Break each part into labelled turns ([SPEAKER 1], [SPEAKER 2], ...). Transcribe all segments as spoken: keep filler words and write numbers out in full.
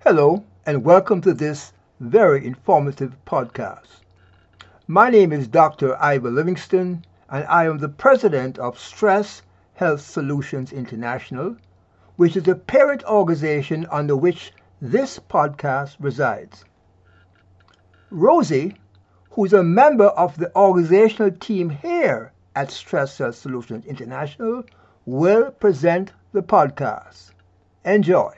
[SPEAKER 1] Hello, and welcome to this very informative podcast. My name is Doctor Ivor Livingston, and I am the president of Stress Health Solutions International, which is the parent organization under which this podcast resides. Rosie, who's a member of the organizational team here at Stress Health Solutions International, will present the podcast. Enjoy.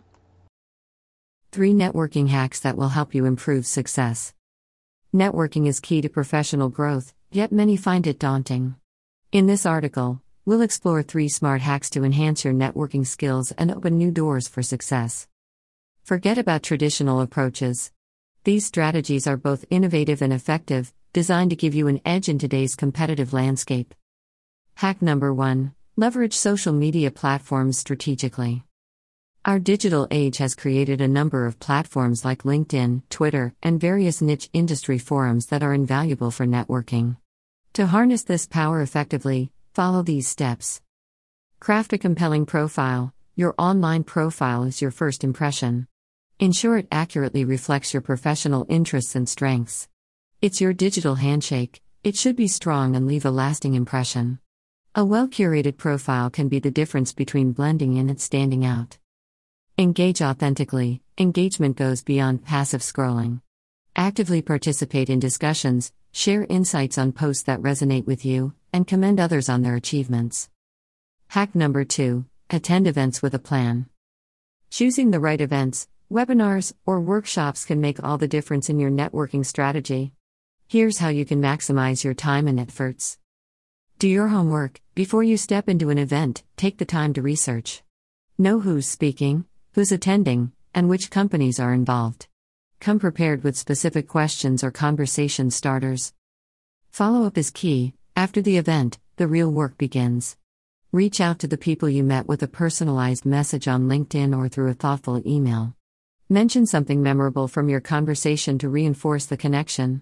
[SPEAKER 2] Three networking hacks that will help you improve success. Networking is key to professional growth, yet many find it daunting. In this article, we'll explore three smart hacks to enhance your networking skills and open new doors for success. Forget about traditional approaches. These strategies are both innovative and effective, designed to give you an edge in today's competitive landscape. Hack number one: leverage social media platforms strategically. Our digital age has created a number of platforms like LinkedIn, Twitter, and various niche industry forums that are invaluable for networking. To harness this power effectively, follow these steps. Craft a compelling profile. Your online profile is your first impression. Ensure it accurately reflects your professional interests and strengths. It's your digital handshake. It should be strong and leave a lasting impression. A well-curated profile can be the difference between blending in and standing out. Engage authentically. Engagement goes beyond passive scrolling. Actively participate in discussions, share insights on posts that resonate with you, and commend others on their achievements. Hack number two: attend events with a plan. Choosing the right events, webinars, or workshops can make all the difference in your networking strategy. Here's how you can maximize your time and efforts. Do your homework. Before you step into an event, take the time to research. Know who's speaking, who's attending, and which companies are involved. Come prepared with specific questions or conversation starters. Follow-up is key. After the event, the real work begins. Reach out to the people you met with a personalized message on LinkedIn or through a thoughtful email. Mention something memorable from your conversation to reinforce the connection.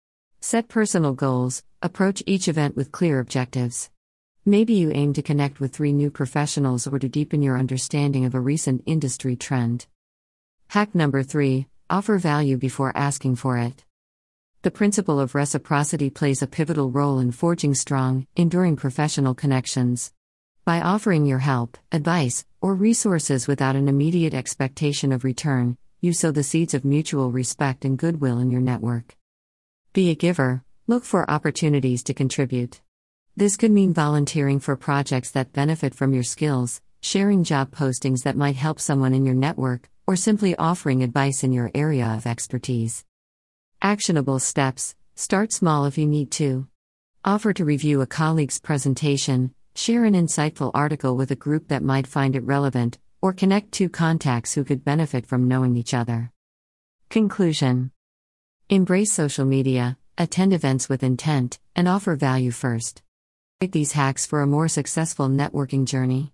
[SPEAKER 2] Set personal goals. Approach each event with clear objectives. Maybe you aim to connect with three new professionals or to deepen your understanding of a recent industry trend. Hack number three: offer value before asking for it. The principle of reciprocity plays a pivotal role in forging strong, enduring professional connections. By offering your help, advice, or resources without an immediate expectation of return, you sow the seeds of mutual respect and goodwill in your network. Be a giver. Look for opportunities to contribute. This could mean volunteering for projects that benefit from your skills, sharing job postings that might help someone in your network, or simply offering advice in your area of expertise. Actionable steps: start small if you need to. Offer to review a colleague's presentation, share an insightful article with a group that might find it relevant, or connect two contacts who could benefit from knowing each other. Conclusion: embrace social media, attend events with intent, and offer value first. These hacks for a more successful networking journey.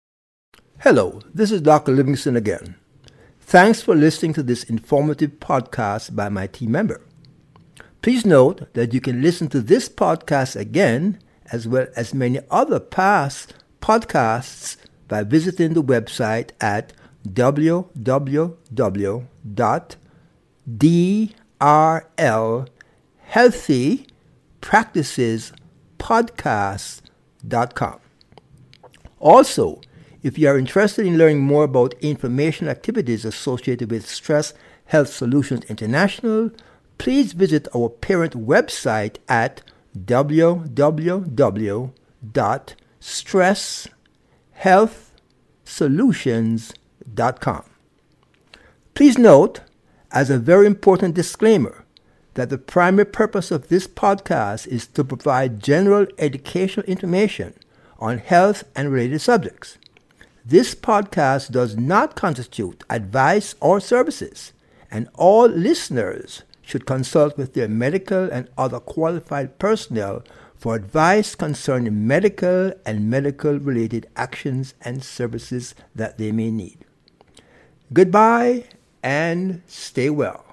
[SPEAKER 1] Hello, this is Doctor Livingston again. Thanks for listening to this informative podcast by my team member. Please note that you can listen to this podcast again, as well as many other past podcasts, by visiting the website at w w w dot d r l healthy practices podcast dot com. Also, if you are interested in learning more about information activities associated with Stress Health Solutions International, please visit our parent website at w w w dot stress health solutions dot com. Please note, as a very important disclaimer, that the primary purpose of this podcast is to provide general educational information on health and related subjects. This podcast does not constitute advice or services, and all listeners should consult with their medical and other qualified personnel for advice concerning medical and medical-related actions and services that they may need. Goodbye and stay well.